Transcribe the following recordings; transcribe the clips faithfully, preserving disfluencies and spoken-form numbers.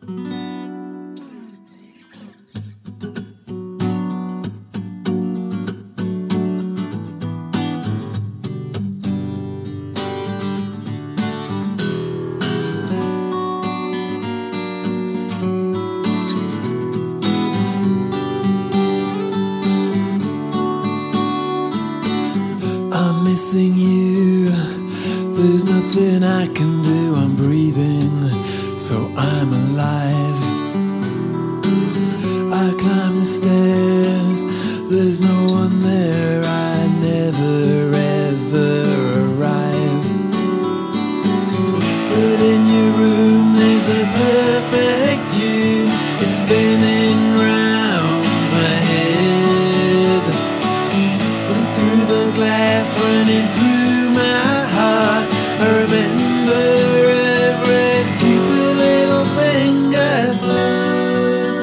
I'm missing you, there's nothing I can do, I'm breathing, so I'm alive. I climb the stairs, there's no one there, I never ever arrive. But in your room there's a perfect tune, it's spinning round my head, and through the glass running through my heart, I remember every stupid little thing I said.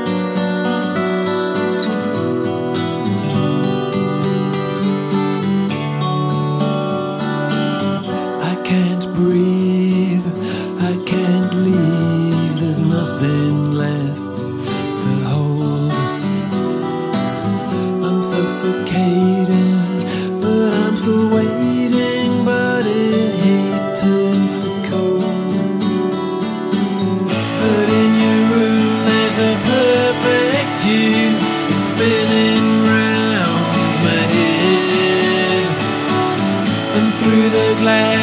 I can't breathe, I can't leave, there's nothing left to hold. I'm suffocating, but I'm still waiting, body heat turns to cold. But in your room there's a perfect tune, it's spinning round my head, and through the glass